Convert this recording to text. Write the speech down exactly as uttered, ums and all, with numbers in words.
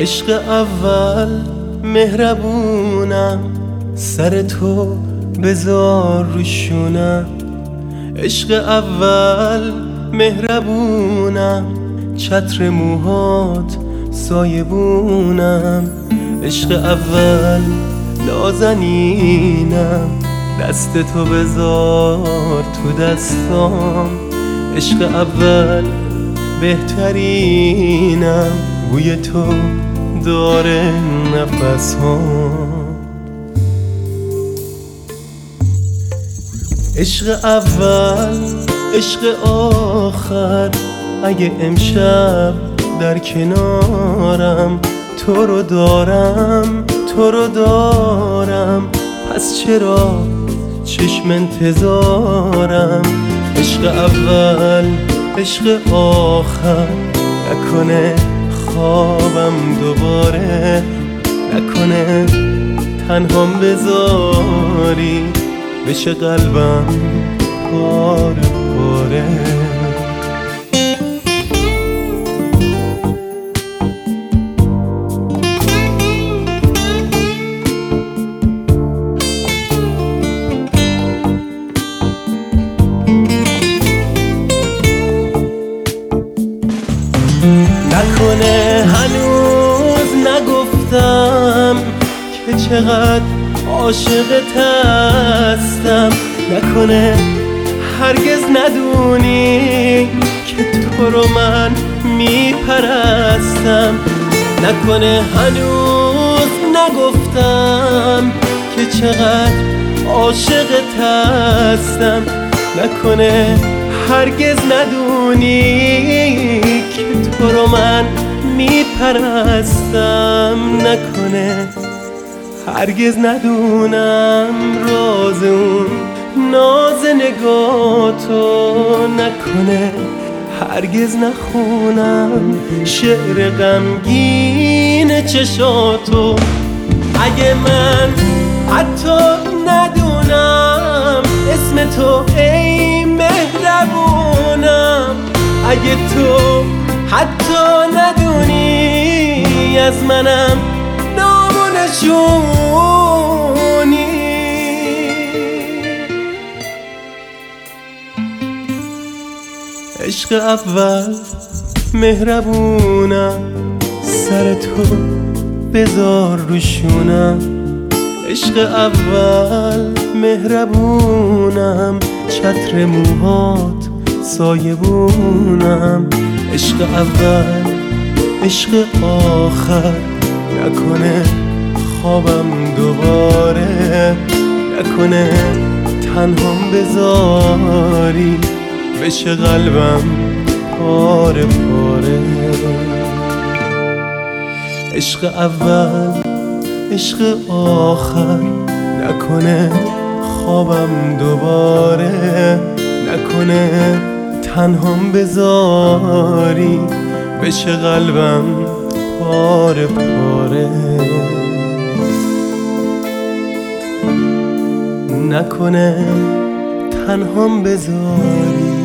عشق اول مهربونم، سر تو بذار روشونم. عشق اول مهربونم، چتر موهات سایبونم. عشق اول نازنینم، دست تو بذار تو دستام. عشق اول بهترینم، بوی تو داره نفسام. عشق اول عشق آخر، اگه امشب در کنارم تو رو دارم تو رو دارم، پس چرا چشم انتظارم؟ عشق اول عشق آخر، نکنه خوابم دوباره، نکنه تنهام بذاری بشه قلبم پاره پاره. نکنه هنوز نگفتم که چقدر عاشقت هستم، نکنه هرگز ندونی که تو رو من میپرستم، نکنه هنوز نگفتم که چقدر عاشقت هستم، نکنه هرگز ندونی که تو رو من میپرستم، نکنه هرگز ندونم راز اون ناز نگاتو، نکنه هرگز نخونم شعر غمگین چشاتو. اگه من حتی ندونم اسم تو ای مهربونم، اگه تو حتی ندونی از منم نام و نشونی. عشق اول مهربونم، سر تو بذار روشونم. عشق اول مهربونم، چتر موهات سایبونم. عشق اول عشق آخر، نکنه خوابم دوباره، نکنه تنهام بذاری بشه قلبم پاره پاره. عشق اول عشق آخر، نکنه خوابم دوباره، نکنه تنهام بذاری بشه قلبم پاره پاره، نکنه تنهام بذاری